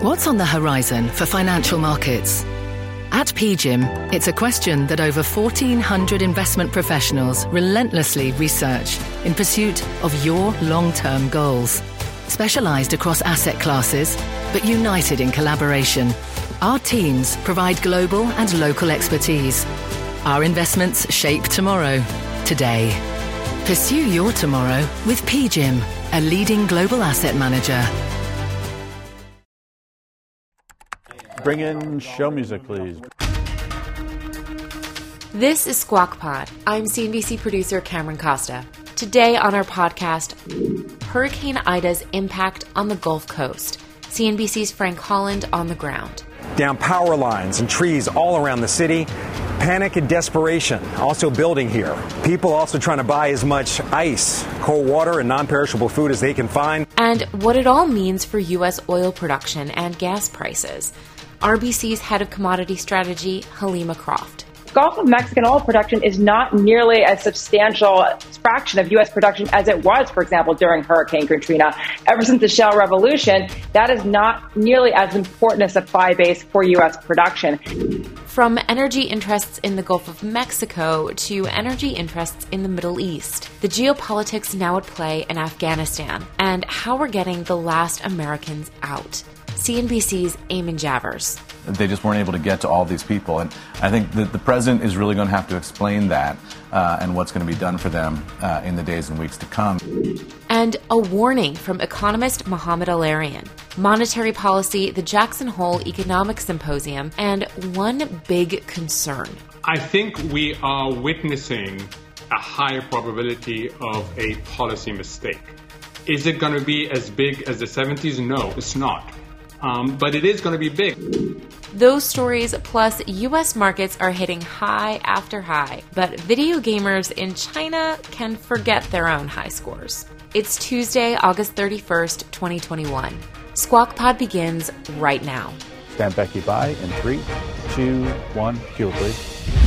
What's on the horizon for financial markets? At PGIM, it's a question that over 1,400 investment professionals relentlessly research in pursuit of your long-term goals. Specialised across asset classes, but united in collaboration, our teams provide global and local expertise. Our investments shape tomorrow, today. Pursue your tomorrow with PGIM, a leading global asset manager. Bring in show music, please. This is Squawk Pod. I'm CNBC producer Cameron Costa. Today on our podcast, Hurricane Ida's impact on the Gulf Coast. CNBC's Frank Holland on the ground. Down power lines and trees all around the city. Panic and desperation also building here. People also trying to buy as much ice, cold water, and non-perishable food as they can find. And what it all means for U.S. oil production and gas prices. RBC's head of commodity strategy, Halima Croft. Gulf of Mexican oil production is not nearly as substantial fraction of U.S. production as it was, for example, during Hurricane Katrina. Ever since the shale revolution, that is not nearly as important a supply base for U.S. production. From energy interests in the Gulf of Mexico to energy interests in the Middle East, the geopolitics now at play in Afghanistan, and how we're getting the last Americans out. CNBC's Eamon Javers. They just weren't able to get to all these people. And I think that the president is really going to have to explain that and what's going to be done for them in the days and weeks to come. And a warning from economist Mohamed El-Erian. Monetary policy, the Jackson Hole Economic Symposium, and one big concern. I think we are witnessing a higher probability of a policy mistake. Is it going to be as big as the 70s? No, it's not. But it is going to be big. Those stories plus U.S. markets are hitting high after high, but video gamers in China can forget their own high scores. It's Tuesday, August 31st, 2021. Squawk Pod begins right now. Stand Becky by in 3, 2, 1. Cue, please.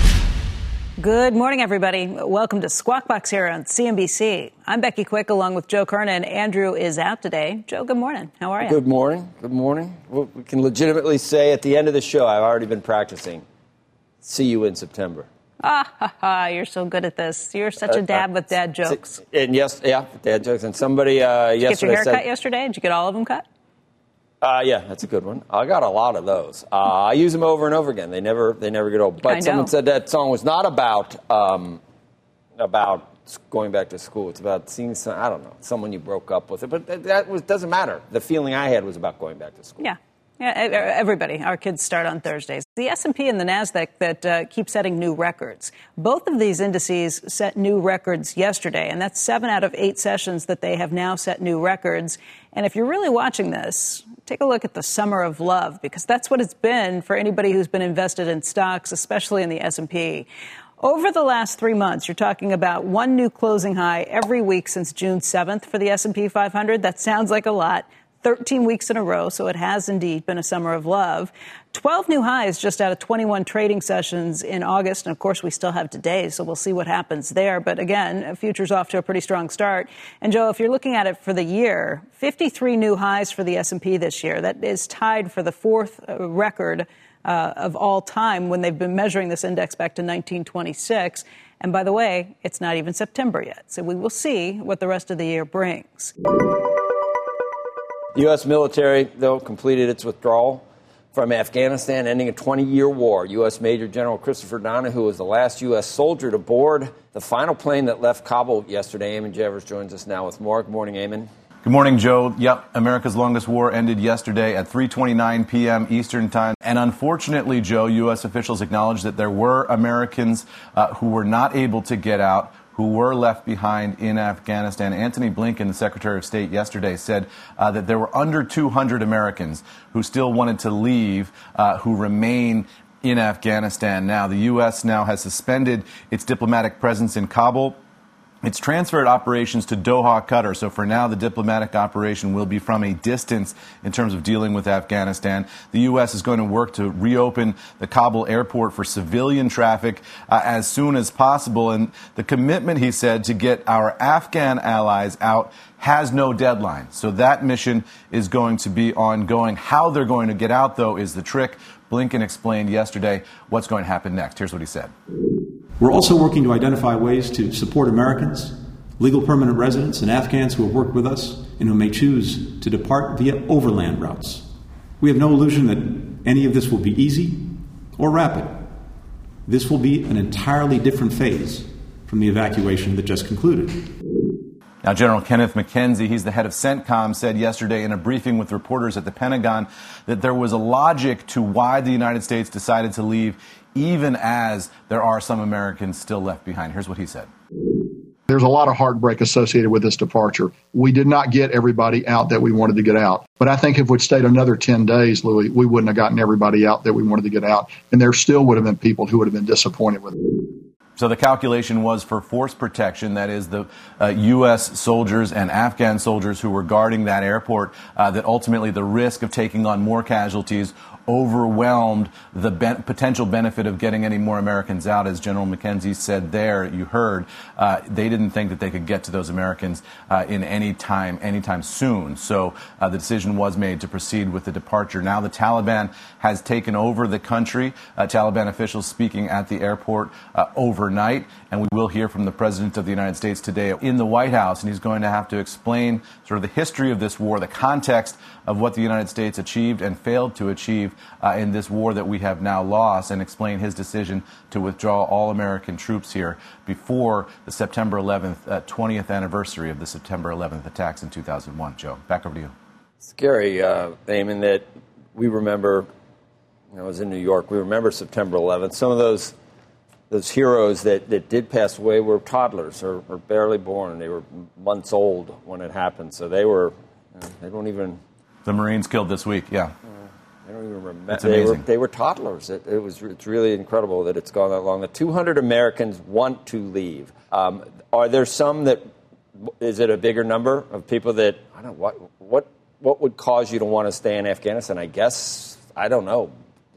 Good morning, everybody. Welcome to Squawk Box here on CNBC. I'm Becky Quick along with Joe Kernan. Andrew is out today. Joe, good morning. How are you? Good morning. Good morning. Well, we can legitimately say at the end of the show, I've already been practicing. See you in September. You're so good at this. You're such a dad with dad jokes. And yes, yeah, dad jokes. And somebody yesterday Did you get your hair said, cut yesterday? Did you get all of them cut? Yeah, that's a good one. I got a lot of those. I use them over and over again. They never get old. But someone said that song was not about going back to school. It's about seeing someone you broke up with. But doesn't matter. The feeling I had was about going back to school. Yeah, everybody. Our kids start on Thursdays. The S&P and the NASDAQ that keep setting new records. Both of these indices set new records yesterday, and that's 7 out of 8 sessions that they have now set new records. And if you're really watching this, take a look at the summer of love, because that's what it's been for anybody who's been invested in stocks, especially in the S&P. Over the last 3 months, you're talking about one new closing high every week since June 7th for the S&P 500. That sounds like a lot. 13 weeks in a row, so it has indeed been a summer of love. 12 new highs just out of 21 trading sessions in August. And, of course, we still have today, so we'll see what happens there. But, again, futures off to a pretty strong start. And, Joe, if you're looking at it for the year, 53 new highs for the S&P this year. That is tied for the fourth record of all time when they've been measuring this index back to 1926. And, by the way, it's not even September yet. So we will see what the rest of the year brings. The U.S. military, though, completed its withdrawal from Afghanistan, ending a 20-year war. U.S. Major General Christopher Donahue was the last U.S. soldier to board the final plane that left Kabul yesterday. Eamon Javers joins us now with more. Good morning, Eamon. Good morning, Joe. Yep, America's longest war ended yesterday at 3:29 p.m. Eastern Time. And unfortunately, Joe, U.S. officials acknowledged that there were Americans who were not able to get out, who were left behind in Afghanistan. Antony Blinken, the Secretary of State, yesterday said that there were under 200 Americans who still wanted to leave, who remain in Afghanistan now. The U.S. now has suspended its diplomatic presence in Kabul. It's transferred operations to Doha, Qatar. So for now, the diplomatic operation will be from a distance in terms of dealing with Afghanistan. The U.S. is going to work to reopen the Kabul airport for civilian traffic as soon as possible. And the commitment, he said, to get our Afghan allies out has no deadline. So that mission is going to be ongoing. How they're going to get out, though, is the trick. Blinken explained yesterday what's going to happen next. Here's what he said. We're also working to identify ways to support Americans, legal permanent residents, and Afghans who have worked with us and who may choose to depart via overland routes. We have no illusion that any of this will be easy or rapid. This will be an entirely different phase from the evacuation that just concluded. Now, General Kenneth McKenzie, he's the head of CENTCOM, said yesterday in a briefing with reporters at the Pentagon that there was a logic to why the United States decided to leave, even as there are some Americans still left behind. Here's what he said. There's a lot of heartbreak associated with this departure. We did not get everybody out that we wanted to get out. But I think if we'd stayed another 10 days, Louis, we wouldn't have gotten everybody out that we wanted to get out. And there still would have been people who would have been disappointed with it. So the calculation was for force protection, that is the U.S. soldiers and Afghan soldiers who were guarding that airport, that ultimately the risk of taking on more casualties overwhelmed the potential benefit of getting any more Americans out. As General McKenzie said there, you heard, they didn't think that they could get to those Americans in anytime soon. So the decision was made to proceed with the departure. Now the Taliban has taken over the country. Taliban officials speaking at the airport overnight, and we will hear from the President of the United States today in the White House, and he's going to have to explain sort of the history of this war, the context of what the United States achieved and failed to achieve in this war that we have now lost, and explain his decision to withdraw all American troops here before the September 11th, 20th anniversary of the September 11th attacks in 2001. Joe, back over to you. Scary, Eamon, that we remember, I was in New York, we remember September 11th. Some of those heroes that did pass away were toddlers or barely born. They were months old when it happened. So they don't even... The Marines killed this week, yeah. I don't even remember. It's amazing. They were toddlers. It's really incredible that it's gone that long. The 200 Americans want to leave. Are there some that, is it a bigger number of people that, I don't know, what would cause you to want to stay in Afghanistan? I guess, I don't know,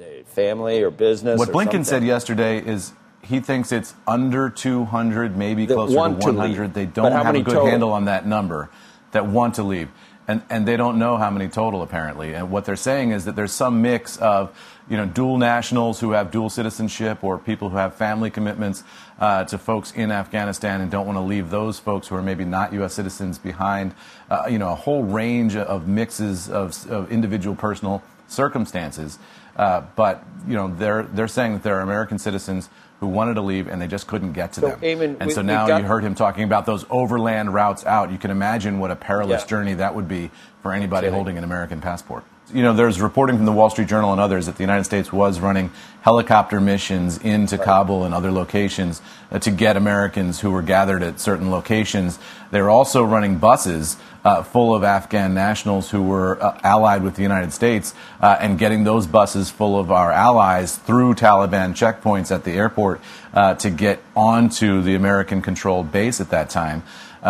family or business. What or Blinken something. said yesterday is he thinks it's under 200, maybe closer to 100. They don't have a good handle on that number that want to leave. And they don't know how many total, apparently. And what they're saying is that there's some mix of, dual nationals who have dual citizenship or people who have family commitments to folks in Afghanistan and don't want to leave those folks who are maybe not U.S. citizens behind, a whole range of mixes of individual personal circumstances. But they're saying that there are American citizens who wanted to leave and they just couldn't get to them. Eamon, so now you heard him talking about those overland routes out. You can imagine what a perilous journey that would be for anybody holding an American passport. There's reporting from the Wall Street Journal and others that the United States was running helicopter missions into Kabul and other locations to get Americans who were gathered at certain locations. They were also running buses full of Afghan nationals who were allied with the United States and getting those buses full of our allies through Taliban checkpoints at the airport to get onto the American-controlled base at that time.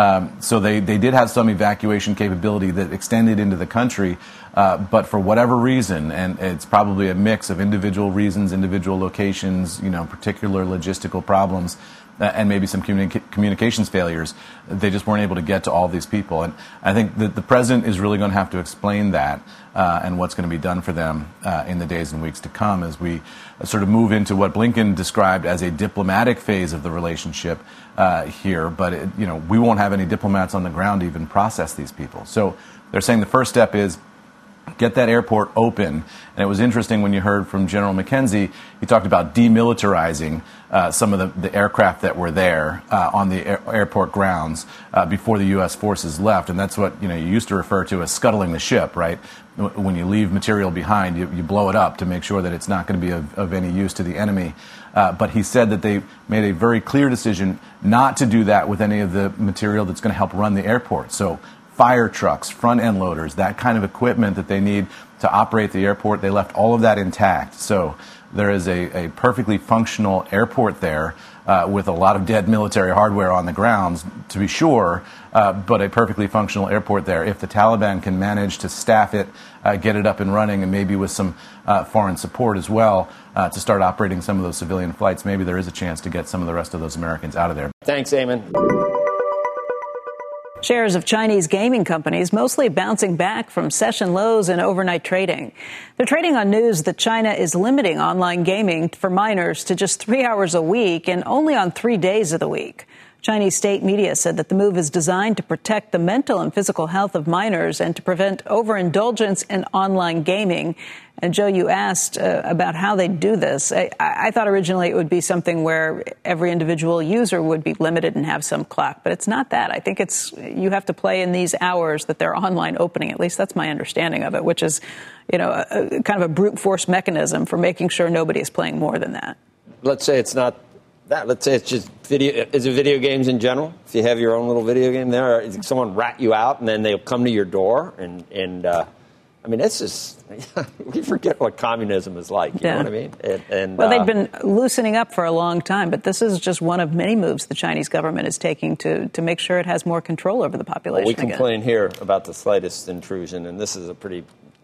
So they did have some evacuation capability that extended into the country, but for whatever reason, and it's probably a mix of individual reasons, individual locations, particular logistical problems, and maybe some communications failures, they just weren't able to get to all these people. And I think that the president is really going to have to explain that and what's going to be done for them in the days and weeks to come as we sort of move into what Blinken described as a diplomatic phase of the relationship here. But, we won't have any diplomats on the ground to even process these people. So they're saying the first step is get that airport open. And it was interesting when you heard from General McKenzie, he talked about demilitarizing some of the aircraft that were there on the airport grounds before the U.S. forces left. And that's what, you used to refer to as scuttling the ship, right? When you leave material behind, you blow it up to make sure that it's not going to be of any use to the enemy. But he said that they made a very clear decision not to do that with any of the material that's going to help run the airport. So fire trucks, front end loaders, that kind of equipment that they need to operate the airport. They left all of that intact. So there is a perfectly functional airport there with a lot of dead military hardware on the grounds, to be sure, but a perfectly functional airport there. If the Taliban can manage to staff it, get it up and running, and maybe with some foreign support as well, to start operating some of those civilian flights, maybe there is a chance to get some of the rest of those Americans out of there. Thanks, Eamon. Shares of Chinese gaming companies mostly bouncing back from session lows and overnight trading. They're trading on news that China is limiting online gaming for minors to just 3 hours a week and only on 3 days of the week. Chinese state media said that the move is designed to protect the mental and physical health of minors and to prevent overindulgence in online gaming. And Joe, you asked about how they do this. I thought originally it would be something where every individual user would be limited and have some clock, but it's not that. I think it's you have to play in these hours that they're online opening. At least that's my understanding of it, which is, kind of a brute force mechanism for making sure nobody is playing more than that. Let's say it's not that. Let's say it's just video. Is it video games in general? If you have your own little video game there, or is someone rat you out and then they'll come to your door and I mean, it's just, we forget what communism is like, you know what I mean? Well, they've been loosening up for a long time, but this is just one of many moves the Chinese government is taking to make sure it has more control over the population. Well, we complain here about the slightest intrusion, and this is a pretty,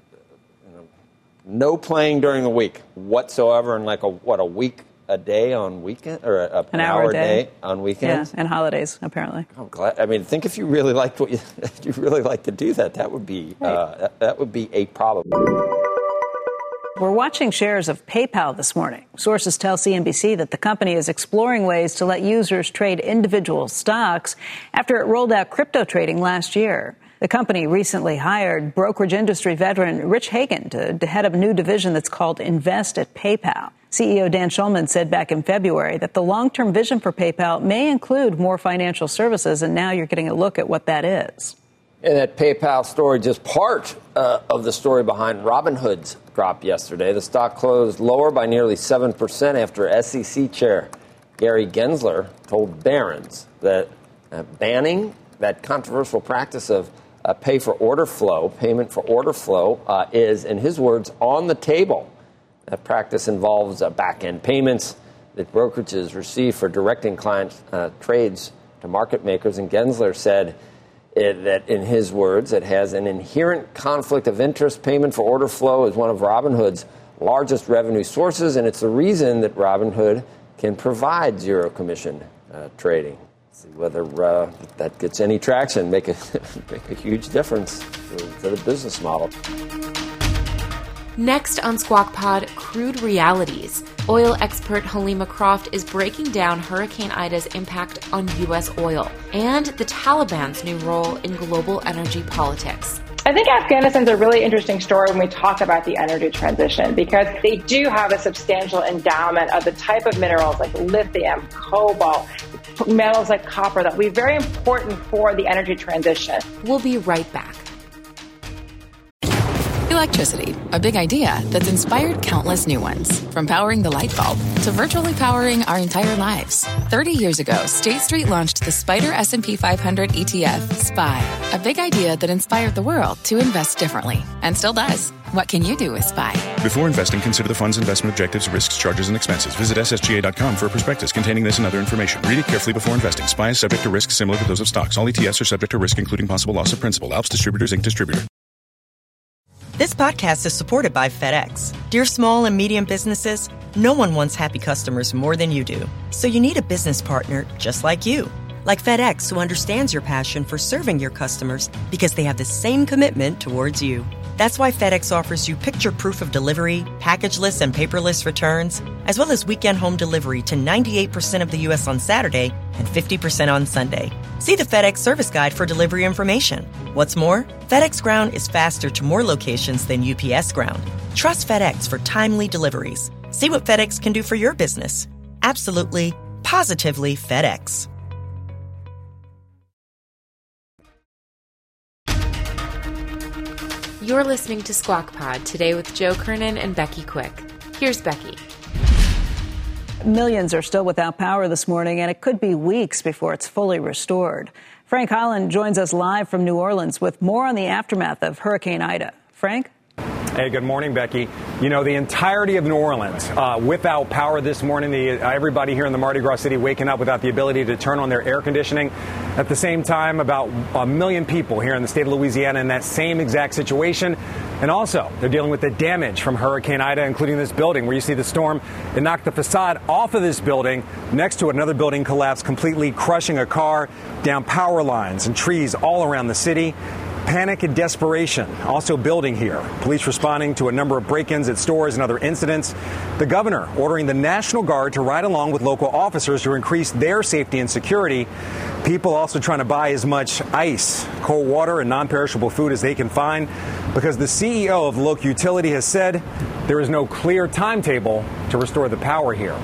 no playing during the week whatsoever, and like a week a day on weekend, or an hour a day on weekends, and holidays apparently. I'm glad. I mean, think if you really liked if you really like to do that, that would be that would be a problem. We're watching shares of PayPal this morning. Sources tell CNBC that the company is exploring ways to let users trade individual stocks after it rolled out crypto trading last year. The company recently hired brokerage industry veteran Rich Hagan to head up a new division that's called Invest at PayPal. CEO Dan Schulman said back in February that the long-term vision for PayPal may include more financial services, and now you're getting a look at what that is. And that PayPal story, just part of the story behind Robinhood's drop yesterday. The stock closed lower by nearly 7% after SEC Chair Gary Gensler told Barron's that banning that controversial practice of payment for order flow is, in his words, on the table. That practice involves back-end payments that brokerages receive for directing client trades to market makers. And Gensler said that, in his words, it has an inherent conflict of interest. Payment for order flow is one of Robinhood's largest revenue sources, and it's the reason that Robinhood can provide zero commission trading. See whether that gets any traction, make a huge difference to the business model. Next on Squawk Pod, crude realities. Oil expert Halima Croft is breaking down Hurricane Ida's impact on U.S. oil and the Taliban's new role in global energy politics. I think Afghanistan's a really interesting story when we talk about the energy transition, because they do have a substantial endowment of the type of minerals like lithium, cobalt, metals like copper that will be very important for the energy transition. We'll be right back. Electricity, a big idea that's inspired countless new ones. From powering the light bulb to virtually powering our entire lives. 30 years ago, State Street launched the Spider S&P 500 ETF, SPY. A big idea that inspired the world to invest differently. And still does. What can you do with SPY? Before investing, consider the fund's investment objectives, risks, charges, and expenses. Visit ssga.com for a prospectus containing this and other information. Read it carefully before investing. SPY is subject to risks similar to those of stocks. All ETFs are subject to risk, including possible loss of principal. Alps Distributors, Inc. Distributor. This podcast is supported by FedEx. Dear small and medium businesses, no one wants happy customers more than you do. So you need a business partner just like you. Like FedEx, who understands your passion for serving your customers because they have the same commitment towards you. That's why FedEx offers you picture proof of delivery, packageless and paperless returns, as well as weekend home delivery to 98% of the U.S. on Saturday and 50% on Sunday. See the FedEx service guide for delivery information. What's more, FedEx Ground is faster to more locations than UPS Ground. Trust FedEx for timely deliveries. See what FedEx can do for your business. Absolutely, positively FedEx. You're listening to Squawk Pod today with Joe Kernan and Becky Quick. Here's Becky. Millions are still without power this morning, and it could be weeks before it's fully restored. Frank Holland joins us live from New Orleans with more on the aftermath of Hurricane Ida. Frank? Hey, good morning, Becky. You know, the entirety of New Orleans without power this morning, everybody here in the Mardi Gras city waking up without the ability to turn on their air conditioning. At the same time, about 1 million people here in the state of Louisiana in that same exact situation. And also, they're dealing with the damage from Hurricane Ida, including this building where you see the storm. It knocked the facade off of this building. Next to it, another building collapsed, completely crushing a car, down power lines and trees all around the city. Panic and desperation also building here. Police responding to a number of break-ins at stores and other incidents. The governor ordering the National Guard to ride along with local officers to increase their safety and security. People also trying to buy as much ice, cold water, and non-perishable food as they can find because the CEO of the local utility has said there is no clear timetable to restore the power here.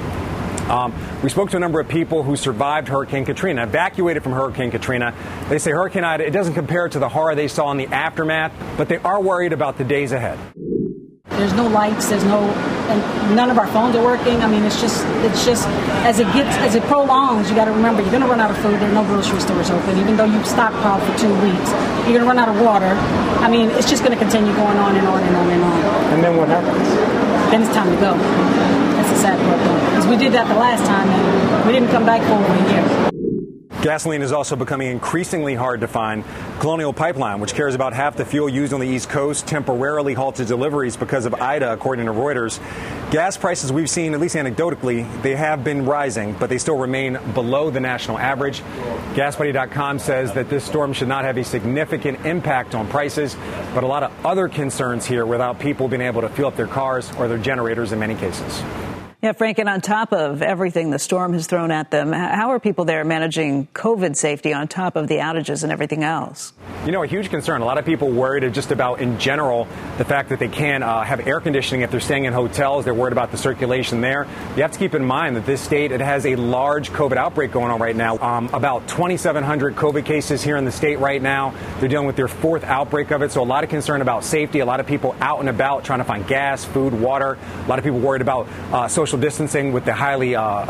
We spoke to a number of people who survived Hurricane Katrina, evacuated from Hurricane Katrina. They say Hurricane Ida, it doesn't compare to the horror they saw in the aftermath, but they are worried about the days ahead. There's no lights, and none of our phones are working. I mean, it's just as it prolongs, you got to remember you're going to run out of food. There are no grocery stores open, even though you've stockpiled for 2 weeks. You're going to run out of water. I mean, it's just going to continue going on and on and on and on. And then what happens? Then it's time to go. That's the sad part, though, because we did that the last time and we didn't come back for over a year. Gasoline is also becoming increasingly hard to find. Colonial Pipeline, which carries about half the fuel used on the East Coast, temporarily halted deliveries because of Ida, according to Reuters. Gas prices we've seen, at least anecdotally, they have been rising, but they still remain below the national average. GasBuddy.com says that this storm should not have a significant impact on prices, but a lot of other concerns here without people being able to fuel up their cars or their generators in many cases. Yeah, Frank, and on top of everything the storm has thrown at them, how are people there managing COVID safety on top of the outages and everything else? You know, a huge concern. A lot of people worried just about, in general, the fact that they can't have air conditioning if they're staying in hotels. They're worried about the circulation there. You have to keep in mind that this state, it has a large COVID outbreak going on right now. About 2,700 COVID cases here in the state right now. They're dealing with their 4th outbreak of it. So a lot of concern about safety. A lot of people out and about trying to find gas, food, water. A lot of people worried about social distancing with the highly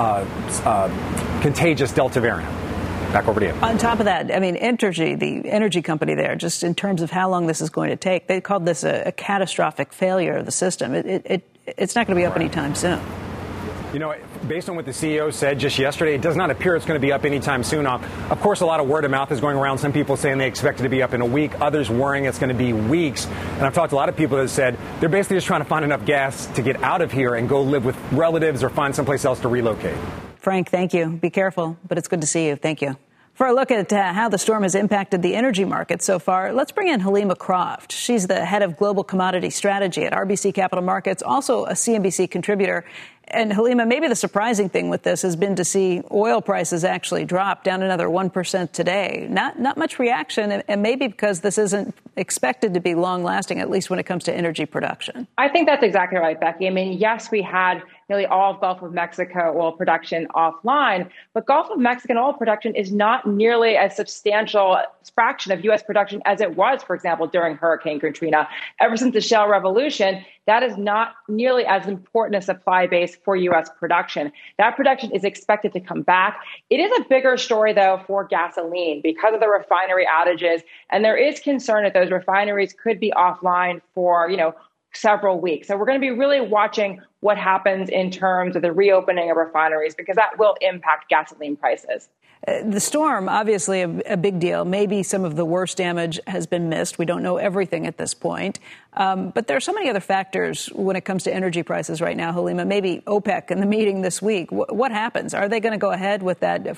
contagious Delta variant. Back over to you. On top of that, I mean, Entergy, the energy company there, just in terms of how long this is going to take, they called this a catastrophic failure of the system. It's not going to be up anytime soon. You know, based on what the CEO said just yesterday, it does not appear it's going to be up anytime soon. Of course, a lot of word of mouth is going around. Some people saying they expect it to be up in a week. Others worrying it's going to be weeks. And I've talked to a lot of people that said they're basically just trying to find enough gas to get out of here and go live with relatives or find someplace else to relocate. Frank, thank you. Be careful, but it's good to see you. Thank you. For a look at how the storm has impacted the energy market so far, let's bring in Halima Croft. She's the head of global commodity strategy at RBC Capital Markets, also a CNBC contributor. And Halima, maybe the surprising thing with this has been to see oil prices actually drop down another 1% today. Not much reaction, and maybe because this isn't expected to be long lasting, at least when it comes to energy production. I think that's exactly right, Becky. I mean, yes, we had nearly all of Gulf of Mexico oil production offline, but Gulf of Mexican oil production is not nearly as substantial fraction of U.S. production as it was, for example, during Hurricane Katrina. Ever since the shale revolution, that is not nearly as important a supply base for U.S. production. That production is expected to come back. It is a bigger story, though, for gasoline because of the refinery outages. And there is concern that those refineries could be offline for, several weeks. So we're going to be really watching what happens in terms of the reopening of refineries because that will impact gasoline prices. The storm, obviously a big deal. Maybe some of the worst damage has been missed. We don't know everything at this point. But there are so many other factors when it comes to energy prices right now, Halima. Maybe OPEC in the meeting this week. What happens? Are they going to go ahead with that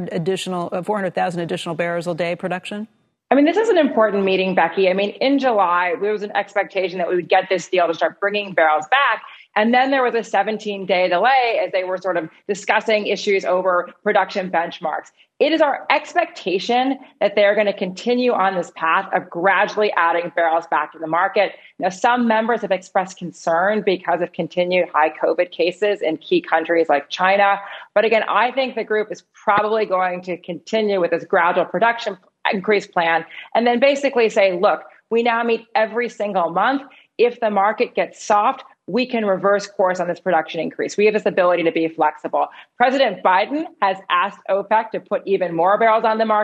400,000 additional barrels a day production? I mean, this is an important meeting, Becky. I mean, in July, there was an expectation that we would get this deal to start bringing barrels back. And then there was a 17-day delay as they were sort of discussing issues over production benchmarks. It is our expectation that they're going to continue on this path of gradually adding barrels back to the market. Now, some members have expressed concern because of continued high COVID cases in key countries like China. But again, I think the group is probably going to continue with this gradual production increase plan and then basically say, look, we now meet every single month. If the market gets soft, we can reverse course on this production increase. We have this ability to be flexible. President Biden has asked OPEC to put even more barrels on the market.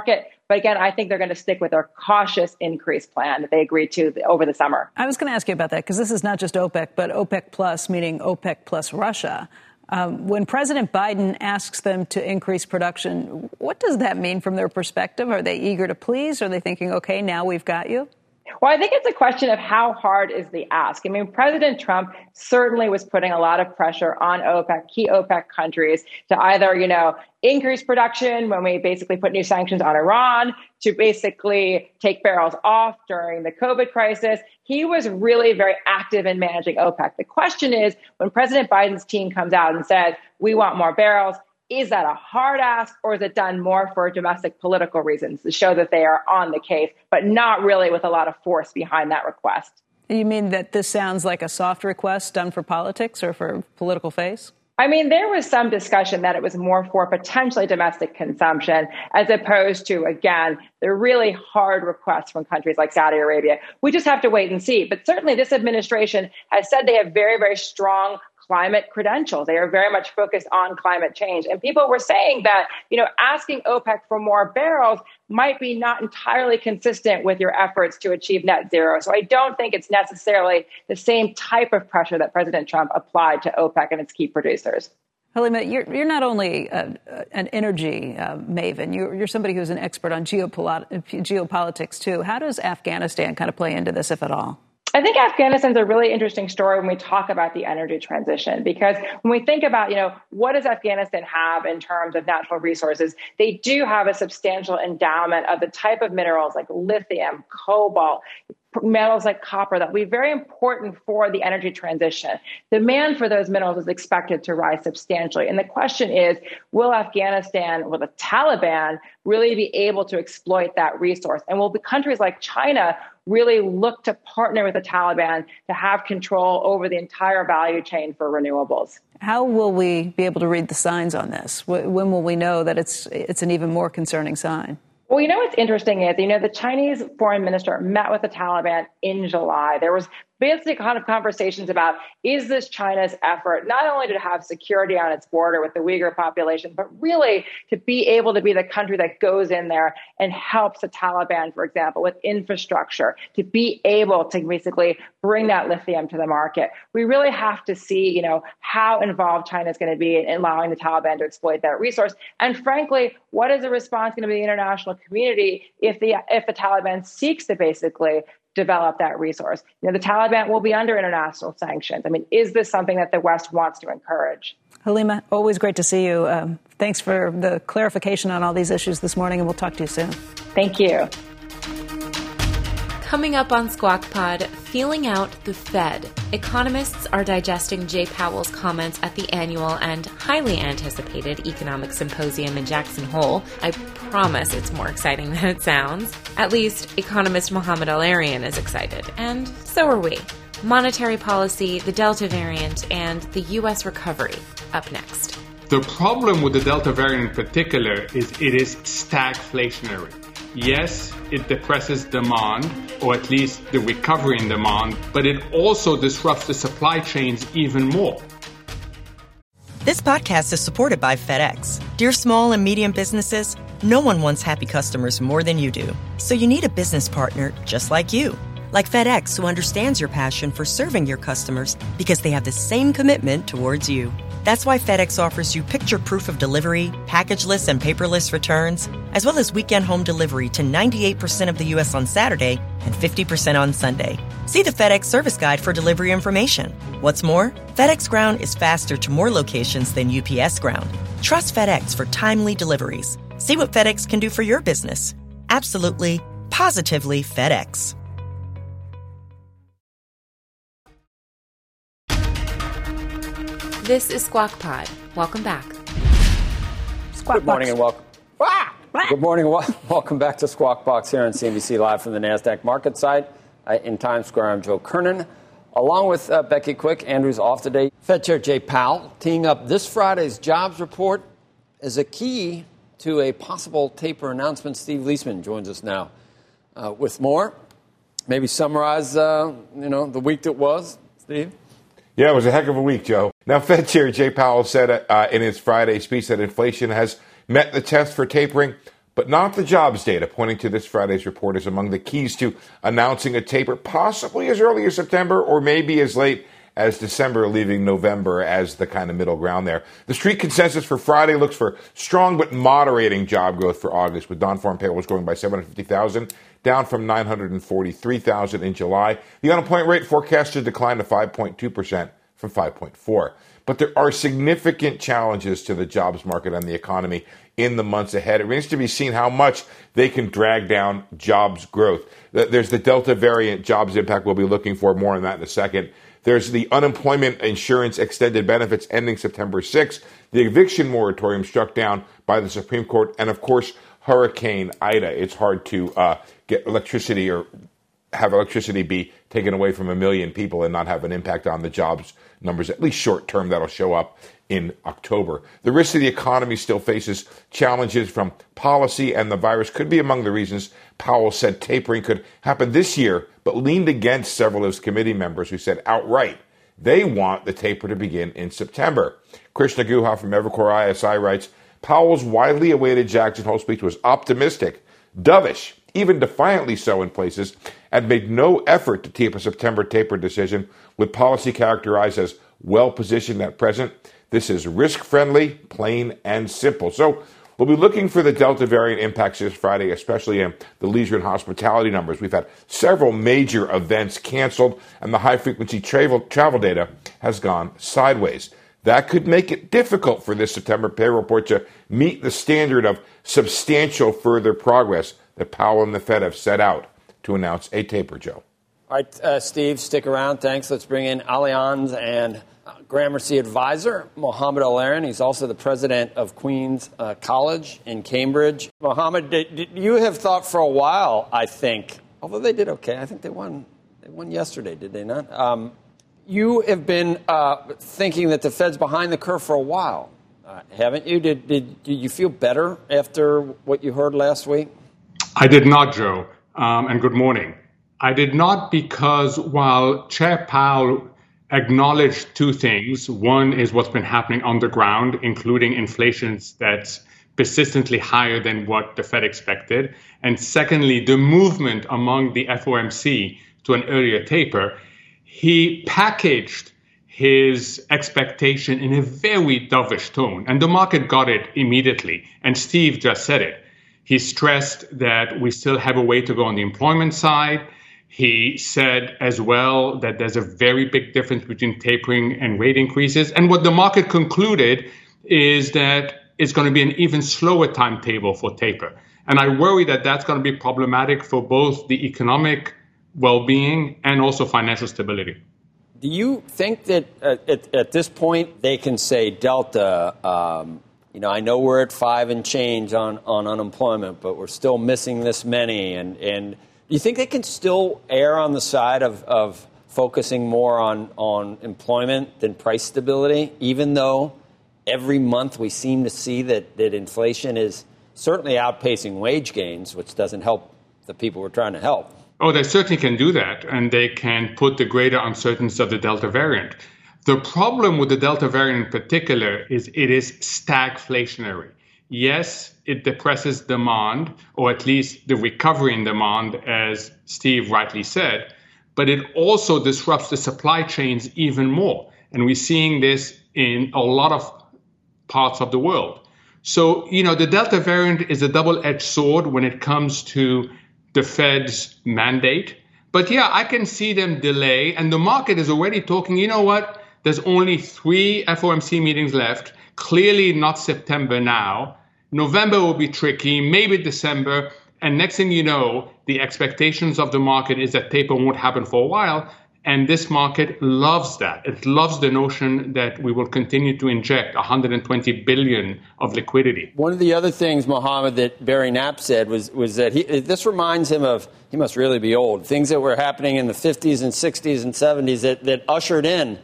But again, I think they're going to stick with their cautious increase plan that they agreed to over the summer. I was going to ask you about that because this is not just OPEC, but OPEC plus, meaning OPEC plus Russia. When President Biden asks them to increase production, what does that mean from their perspective? Are they eager to please? Are they thinking, OK, now we've got you? Well, I think it's a question of how hard is the ask. I mean, President Trump certainly was putting a lot of pressure on OPEC, key OPEC countries to either, increase production when we basically put new sanctions on Iran, to basically take barrels off during the COVID crisis. He was really very active in managing OPEC. The question is, when President Biden's team comes out and says, we want more barrels, is that a hard ask, or is it done more for domestic political reasons to show that they are on the case, but not really with a lot of force behind that request? You mean that this sounds like a soft request done for politics or for political face? I mean, there was some discussion that it was more for potentially domestic consumption as opposed to, again, the really hard requests from countries like Saudi Arabia. We just have to wait and see. But certainly this administration has said they have very, very strong climate credentials. They are very much focused on climate change. And people were saying that, asking OPEC for more barrels might be not entirely consistent with your efforts to achieve net zero. So I don't think it's necessarily the same type of pressure that President Trump applied to OPEC and its key producers. Halima, you're not only an energy maven, you're somebody who's an expert on geopolitics, too. How does Afghanistan kind of play into this, if at all? I think Afghanistan's a really interesting story when we talk about the energy transition, because when we think about, what does Afghanistan have in terms of natural resources? They do have a substantial endowment of the type of minerals like lithium, cobalt, metals like copper that will be very important for the energy transition. Demand for those minerals is expected to rise substantially. And the question is, will Afghanistan, will the Taliban really be able to exploit that resource? And will the countries like China really look to partner with the Taliban to have control over the entire value chain for renewables? How will we be able to read the signs on this? When will we know that it's an even more concerning sign? Well, what's interesting is, the Chinese foreign minister met with the Taliban in July. There was basically kind of conversations about, is this China's effort not only to have security on its border with the Uyghur population, but really to be able to be the country that goes in there and helps the Taliban, for example, with infrastructure, to be able to basically bring that lithium to the market. We really have to see, how involved China is going to be in allowing the Taliban to exploit that resource. And frankly, what is the response going to be the international community if the Taliban seeks to basically develop that resource? The Taliban will be under international sanctions. I mean, is this something that the West wants to encourage? Halima, always great to see you. Thanks for the clarification on all these issues this morning, and we'll talk to you soon. Thank you. Coming up on Squawk Pod, feeling out the Fed. Economists are digesting Jay Powell's comments at the annual and highly anticipated economic symposium in Jackson Hole. I promise it's more exciting than it sounds. At least, economist Mohamed El-Erian is excited, and so are we. Monetary policy, the Delta variant, and the U.S. recovery. Up next. The problem with the Delta variant in particular is it is stagflationary. Yes, it depresses demand, or at least the recovery in demand, but it also disrupts the supply chains even more. This podcast is supported by FedEx. Dear small and medium businesses, no one wants happy customers more than you do. So you need a business partner just like you. Like FedEx, who understands your passion for serving your customers because they have the same commitment towards you. That's why FedEx offers you picture proof of delivery, packageless and paperless returns, as well as weekend home delivery to 98% of the U.S. on Saturday and 50% on Sunday. See the FedEx service guide for delivery information. What's more, FedEx Ground is faster to more locations than UPS Ground. Trust FedEx for timely deliveries. See what FedEx can do for your business. Absolutely, positively FedEx. This is Squawk Pod. Welcome back. Good morning and welcome. Good morning and welcome back to Squawk Box here on CNBC Live from the NASDAQ market site in Times Square. I'm Joe Kernan. Along with Becky Quick, Andrew's off today. Fed Chair Jay Powell teeing up this Friday's jobs report as a key to a possible taper announcement. Steve Leisman joins us now with more. Maybe summarize, the week that was, Steve. Yeah, it was a heck of a week, Joe. Now, Fed Chair Jay Powell said in his Friday speech that inflation has met the test for tapering, but not the jobs data, pointing to this Friday's report as among the keys to announcing a taper possibly as early as September or maybe as late as December, leaving November as the kind of middle ground there. The street consensus for Friday looks for strong but moderating job growth for August, with non-farm payrolls growing by 750,000, down from 943,000 in July. The unemployment rate forecast to decline to 5.2% from 5.4%. But there are significant challenges to the jobs market and the economy in the months ahead. It remains to be seen how much they can drag down jobs growth. There's the Delta variant jobs impact. We'll be looking for more on that in a second. There's the unemployment insurance extended benefits ending September 6th, the eviction moratorium struck down by the Supreme Court, and, of course, Hurricane Ida. It's hard to get electricity or have electricity be taken away from 1 million people and not have an impact on the jobs numbers, at least short term. That'll show up in October. The rest of the economy still faces challenges from policy, and the virus could be among the reasons Powell said tapering could happen this year, but leaned against several of his committee members who said outright they want the taper to begin in September. Krishna Guha from Evercore ISI writes, Powell's widely awaited Jackson Hole speech was optimistic, dovish, even defiantly so in places, and made no effort to keep a September taper decision, with policy characterized as well-positioned at present. This is risk-friendly, plain and simple. So we'll be looking for the Delta variant impacts this Friday, especially in the leisure and hospitality numbers. We've had several major events canceled, and the high-frequency travel data has gone sideways. That could make it difficult for this September payroll report to meet the standard of substantial further progress that Powell and the Fed have set out to announce a taper, Joe. All right, Steve, stick around. Thanks. Let's bring in Allianz and Gramercy advisor, Mohamed El-Erian. He's also the president of Queen's College in Cambridge. Mohamed, you have thought for a while, I think, although they did okay. I think they won yesterday, did they not? You have been thinking that the Fed's behind the curve for a while, haven't you? Did you feel better after what you heard last week? I did not, Joe, and good morning. I did not because while Chair Powell acknowledged two things, one is what's been happening on the ground, including inflation that's persistently higher than what the Fed expected, and secondly, the movement among the FOMC to an earlier taper. He packaged his expectation in a very dovish tone, and the market got it immediately, and Steve just said it. He stressed that we still have a way to go on the employment side. He said as well that there's a very big difference between tapering and rate increases. And what the market concluded is that it's going to be an even slower timetable for taper. And I worry that that's going to be problematic for both the economic well-being and also financial stability. Do you think that at this point they can say, Delta, I know we're at 5 and change on unemployment, but we're still missing this many. And do you think they can still err on the side of focusing more on employment than price stability, even though every month we seem to see that inflation is certainly outpacing wage gains, which doesn't help the people we're trying to help? Oh, they certainly can do that, and they can put the greater uncertainties of the Delta variant. The problem with the Delta variant in particular is it is stagflationary. Yes, it depresses demand, or at least the recovery in demand, as Steve rightly said, but it also disrupts the supply chains even more. And we're seeing this in a lot of parts of the world. So, the Delta variant is a double-edged sword when it comes to the Fed's mandate. But yeah, I can see them delay, and the market is already talking, you know what? There's only 3 FOMC meetings left, clearly not September now. November will be tricky, maybe December. And next thing you know, the expectations of the market is that taper won't happen for a while. And this market loves that. It loves the notion that we will continue to inject $120 billion of liquidity. One of the other things, Mohamed, that Barry Knapp said was that this reminds him of, he must really be old, things that were happening in the 50s and 60s and 70s that ushered in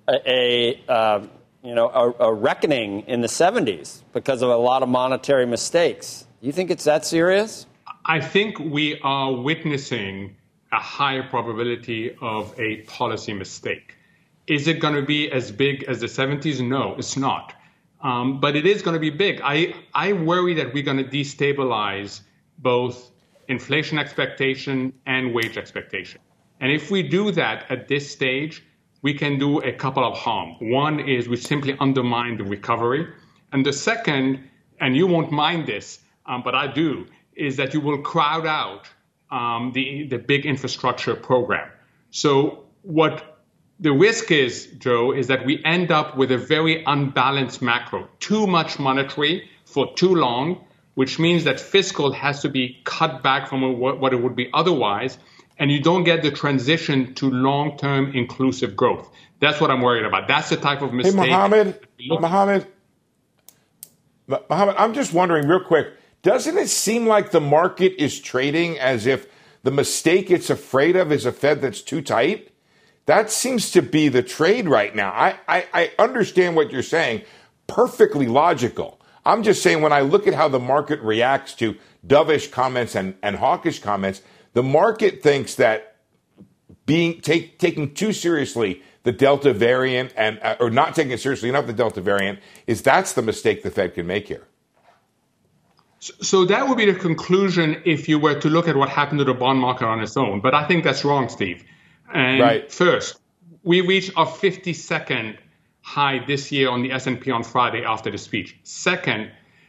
a reckoning in the 70s because of a lot of monetary mistakes. Do you think it's that serious? I think we are witnessing a higher probability of a policy mistake. Is it going to be as big as the 70s? No, it's not. But it is going to be big. I worry that we're going to destabilize both inflation expectation and wage expectation. And if we do that at this stage, we can do a couple of harm. One is we simply undermine the recovery. And the second, and you won't mind this, but I do, is that you will crowd out the big infrastructure program. So what the risk is, Joe, is that we end up with a very unbalanced macro, too much monetary for too long, which means that fiscal has to be cut back from what it would be otherwise, and you don't get the transition to long-term inclusive growth. That's what I'm worried about. That's the type of mistake. Hey, Mohammed, I'm just wondering real quick, doesn't it seem like the market is trading as if the mistake it's afraid of is a Fed that's too tight? That seems to be the trade right now. I understand what you're saying, perfectly logical. I'm just saying when I look at how the market reacts to dovish comments and hawkish comments, the market thinks that taking too seriously the Delta variant or not taking it seriously enough the Delta variant that's the mistake the Fed can make here. So that would be the conclusion if you were to look at what happened to the bond market on its own. But I think that's wrong, Steve. And First, we reached our 52nd high this year on the S&P on Friday after the speech. Second,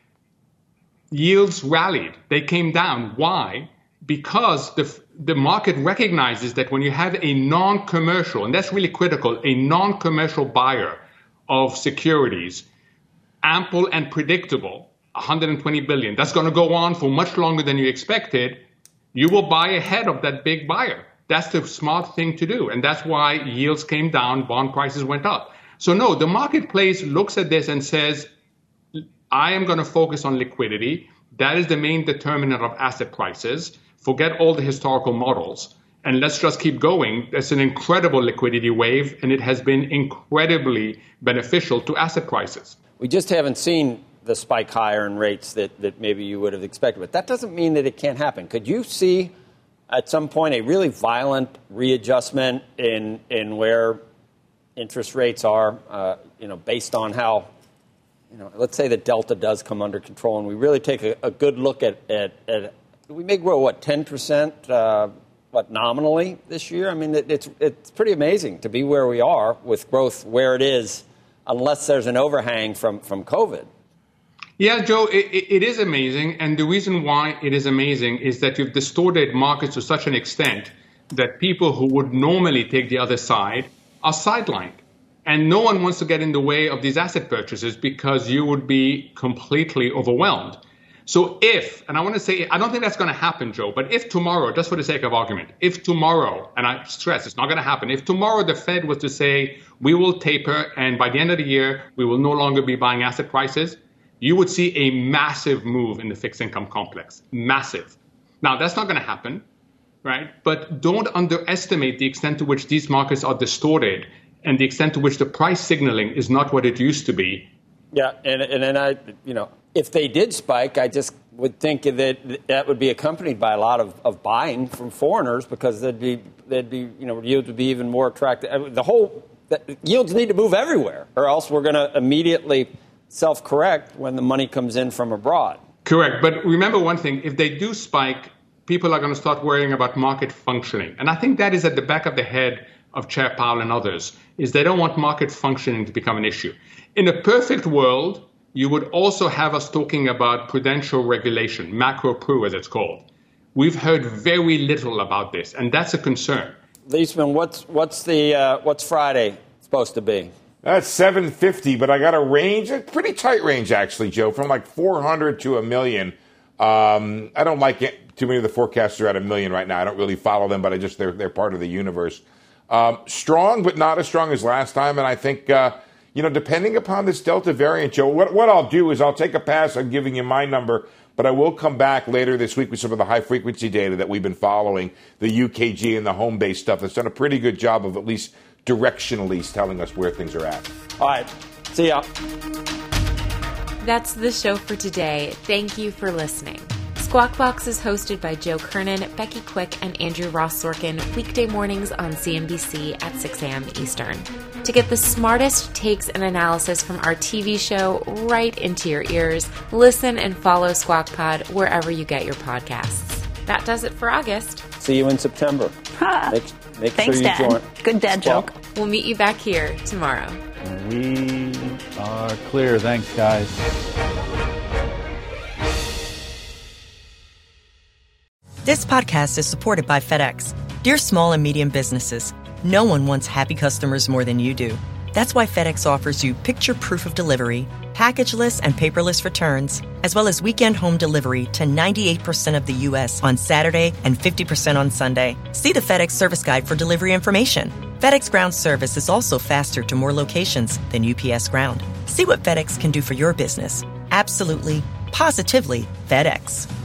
yields rallied. They came down. Why? Because the market recognizes that when you have a non-commercial, and that's really critical, a non-commercial buyer of securities, ample and predictable, 120 billion, that's going to go on for much longer than you expected, you will buy ahead of that big buyer. That's the smart thing to do. And that's why yields came down, bond prices went up. So no, the marketplace looks at this and says, I am going to focus on liquidity. That is the main determinant of asset prices. Forget all the historical models. And let's just keep going. It's an incredible liquidity wave, and it has been incredibly beneficial to asset prices. We just haven't seen the spike higher in rates that maybe you would have expected. But that doesn't mean that it can't happen. Could you see at some point a really violent readjustment in where interest rates are, based on how, let's say the Delta does come under control and we really take a good look at we may grow, 10%, nominally this year? I mean, it's pretty amazing to be where we are with growth where it is, unless there's an overhang from COVID. Yeah, Joe, it is amazing. And the reason why it is amazing is that you've distorted markets to such an extent that people who would normally take the other side are sidelined. And no one wants to get in the way of these asset purchases because you would be completely overwhelmed. So and I want to say, I don't think that's going to happen, Joe, but if tomorrow, just for the sake of argument, if tomorrow, and I stress it's not going to happen, if tomorrow the Fed was to say, we will taper and by the end of the year, we will no longer be buying asset prices, you would see a massive move in the fixed income complex. Massive. Now, that's not going to happen, right? But don't underestimate the extent to which these markets are distorted and the extent to which the price signaling is not what it used to be. Yeah, and then if they did spike, I just would think that would be accompanied by a lot of buying from foreigners because they'd be yields would be even more attractive. Yields need to move everywhere, or else we're going to immediately self-correct when the money comes in from abroad. Correct. But remember one thing, if they do spike, people are going to start worrying about market functioning. And I think that is at the back of the head of Chair Powell and others, is they don't want market functioning to become an issue. In a perfect world, you would also have us talking about prudential regulation, macro-pru as it's called. We've heard very little about this, and that's a concern. Leisman, what's Friday supposed to be? That's 750, but I got a range, a pretty tight range, actually, Joe, from like 400 to $1 million. I don't like it. Too many of the forecasts are at $1 million right now. I don't really follow them, but they're part of the universe. Strong, but not as strong as last time. And I think, depending upon this Delta variant, Joe, what I'll do is I'll take a pass on giving you my number, but I will come back later this week with some of the high-frequency data that we've been following, the UKG and the home-based stuff that's done a pretty good job of at least directionally telling us where things are at. All right. See ya. That's the show for today. Thank you for listening. Squawk Box is hosted by Joe Kernan, Becky Quick, and Andrew Ross Sorkin weekday mornings on CNBC at 6 a.m. Eastern. To get the smartest takes and analysis from our TV show right into your ears, listen and follow Squawk Pod wherever you get your podcasts. That does it for August. See you in September. Make Thanks, sure you Dad. join. Good dad Squawk. joke. We'll meet you back here tomorrow. We are clear. Thanks, guys. This podcast is supported by FedEx. Dear small and medium businesses, no one wants happy customers more than you do. That's why FedEx offers you picture proof of delivery, packageless and paperless returns, as well as weekend home delivery to 98% of the U.S. on Saturday and 50% on Sunday. See the FedEx service guide for delivery information. FedEx Ground service is also faster to more locations than UPS Ground. See what FedEx can do for your business. Absolutely, positively FedEx.